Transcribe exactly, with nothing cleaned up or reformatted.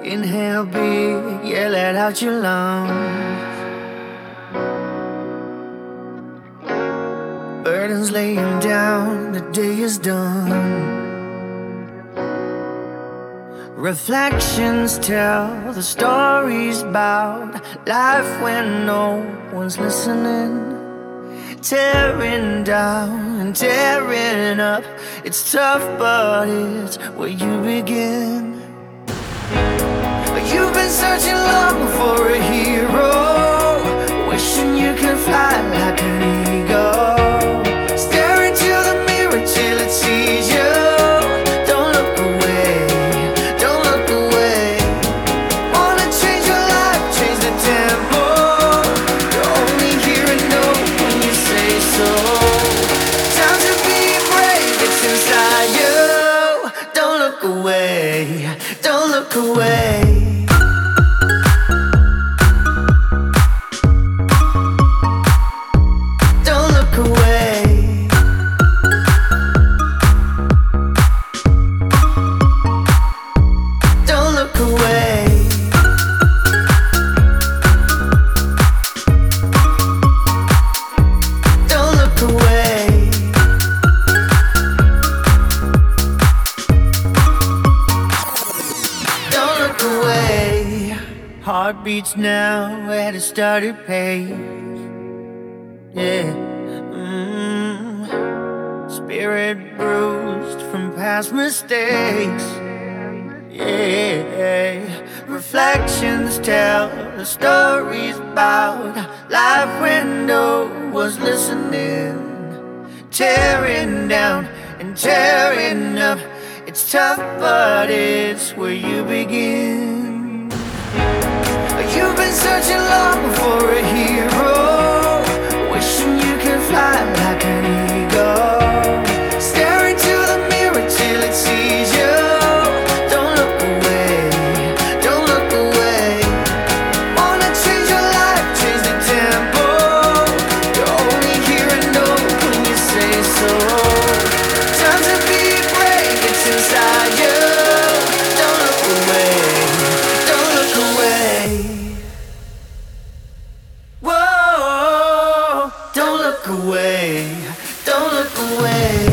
Inhale big, yeah, let out your lungs. Burdens laying down, the day is done. Reflections tell the stories about life when no one's listening. Tearing down and tearing up, it's tough but it's where you begin. You've been searching long for a hero, wishing you could fly like an eagle. Stare into the mirror till it sees you. Don't look away, don't look away. Wanna change your life, change the tempo. You're only here and know when you say so. Time to be brave, it's inside you. Don't look away, don't look away. Heart beats now at a started pace. Yeah. Mm. Spirit bruised from past mistakes. Yeah. Reflections tell the stories about life when no one's listening. Tearing down and tearing up, it's tough but it's where you begin. You've been searching long for a hero, wishing you could fly like an eagle. Stare into the mirror till it sees you. Don't look away, don't look away. Wanna change your life, change the tempo. You're only here and know when you say so. Time to be brave, it's inside you. Don't look away, don't look away. Whoa, don't look away, don't look away.